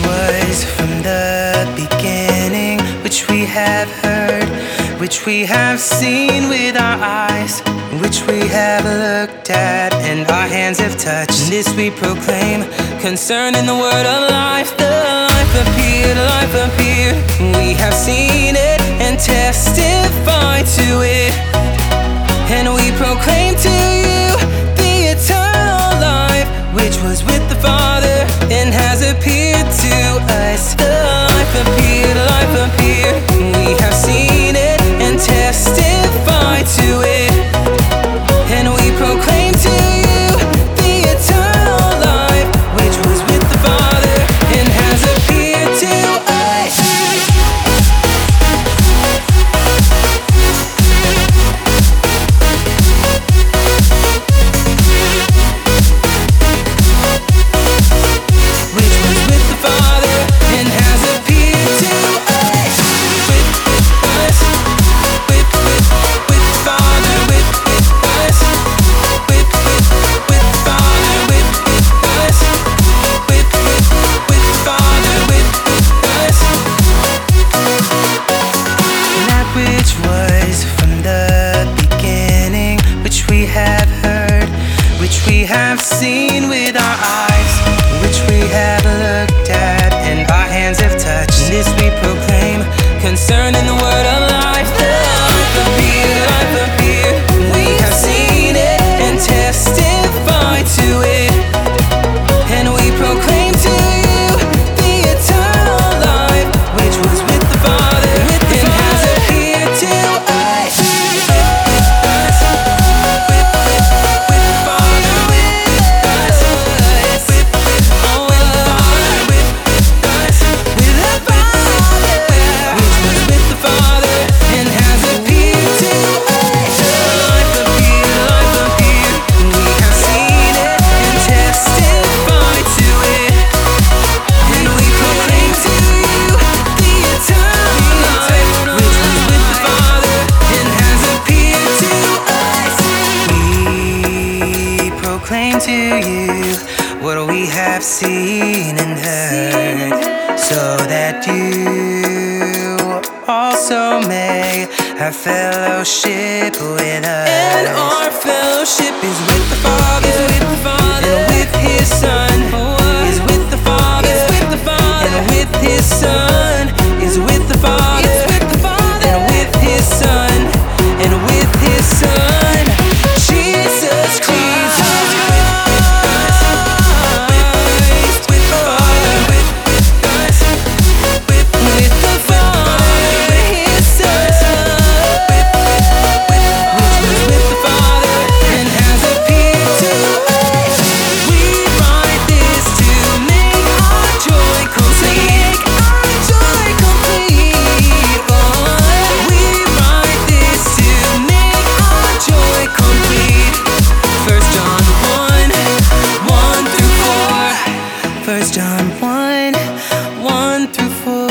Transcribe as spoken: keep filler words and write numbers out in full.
was from the beginning, which we have heard, which we have seen with our eyes, which we have looked at and our hands have touched. This we proclaim concerning the word of life. The life appeared, life appeared. We have seen it and testify to it, and we proclaim to you the eternal life, which was with the Father and has appeared to us. The life appeared, life appeared. We have seen it and testify to it, and we proclaim to you the eternal life, which was with the Father and has appeared to us. Which was with the Father and has appeared to us. With, with us. With, with, with the Father. With, with us. With, with, with the Father. With, with us. With, with, with the Father. With, with us. That which was from the beginning, which we have heard, which we have seen with our eyes, which we have looked at and our hands have touched. This we proclaim concerning the word of life. The life appeared, life appeared. We have seen it and testify to it, and we proclaim to you the eternal life, which was with the Father and has appeared to us. With us, with, with, with the Father, with us, with, with, oh, with the Father, with, with us, with the Father, which was with the Father and has appeared to us. Life appeared, life appeared. We have seen it and testify to it, and we proclaim to you the eternal life, which was with the Father and has appeared to us. We proclaim to you what we have seen and heard, so that you also may have fellowship with us. And our fellowship is with the Father, is with the Father, and with His Son, is with the Father, is with the Father, and with His Son, is with the Father, is with the Father, and with His Son, and with His Son, Jesus Christ. With the Father, with, with us, with, with the Father, with His Son, with, with, which was with the Father and has appeared to us. We write this to make our joy complete, our joy complete. Oh, we write this to make our joy complete. First John one, one through four. First John one, one through four.